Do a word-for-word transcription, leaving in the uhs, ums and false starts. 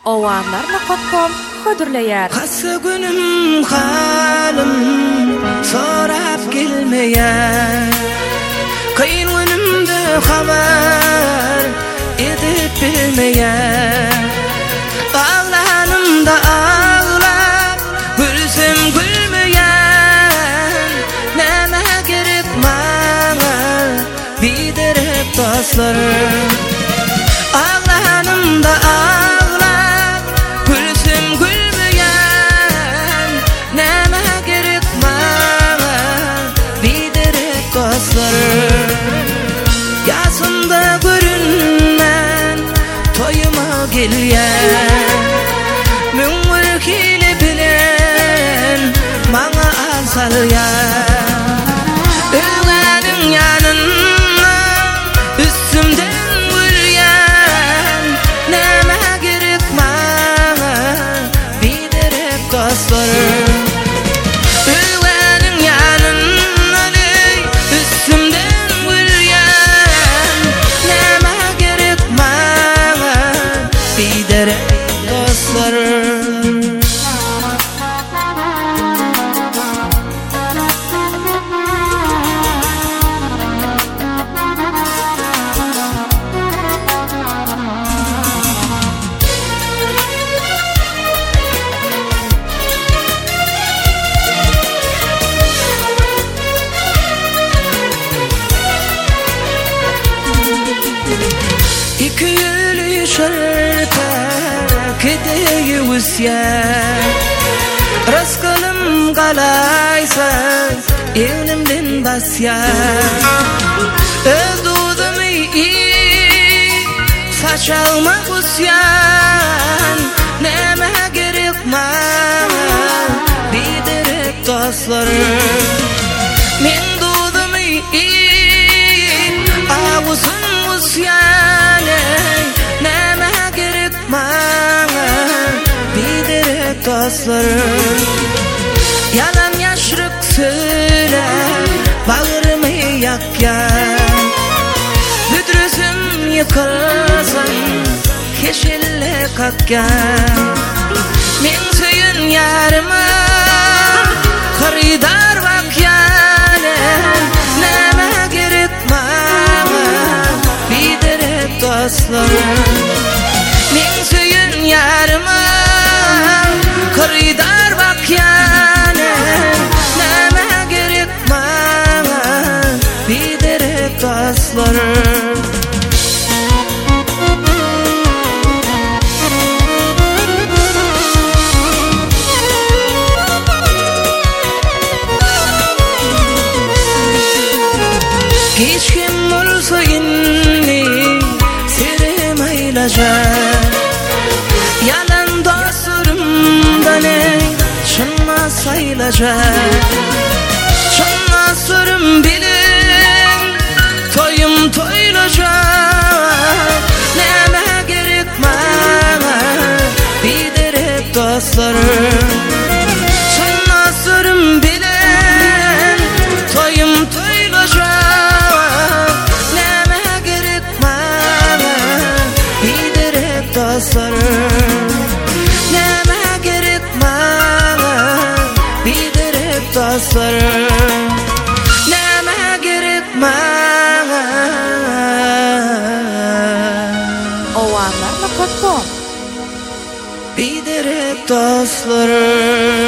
owanlar nokta com hödürleýär. Hasy günüm halym sorap gelmeýär. Kıyın günümde haber edip bilmeýär. Ağlanımda ağlap gülsem gülmeýär. Näme gerek maňa biderip dostlar. Ağlanımda ağlap gülsem gülmeýär. Näme gerek maňa biderip dostlar. Yasında görünmän toyuma gelýär. Müňür hile bilen maňa alsalýar. Öňäniň ýanynda üstümden gülýän. Näme gerek maňa biderip dostlar. Öňäniň ýanynda üstümden gülýän. Näme gerek maňa biderip dostlar. İki yürü şarta kedeyi usya. Raskalım galaysa evnimden basya. Öldürdüm iyi saçalma usyan. Näme gerek maňa biderip dostlar. Men dudum iyi ağusyn usyany. Näme gerek maňa biderip dostlar. Yalan ýaşryk söýler bagrymy ýakýar. Büdrüsüm ýykylsyn keşelle kakýar. Men söýün ýaryma haridar bakýany. Näme gerek maňa biderip dostlar. Men söýün ýaryma haridar bakýany. Näme gerek maňa biderip dostlar. Hiç kim olsa inni serem aylajar. Yalan dostlarımdan ey çınma saylajar. Çınma sürüm bilin toyum toylajar. Näme gerek maňa biderip dostlar. Çınma sürüm bilin toyum toylajar. Näme gerek maňa biderip dostlar. Näme gerek maňa biderip dostlar. Näme gerek maňa owanlar nokta com biderip dostlar.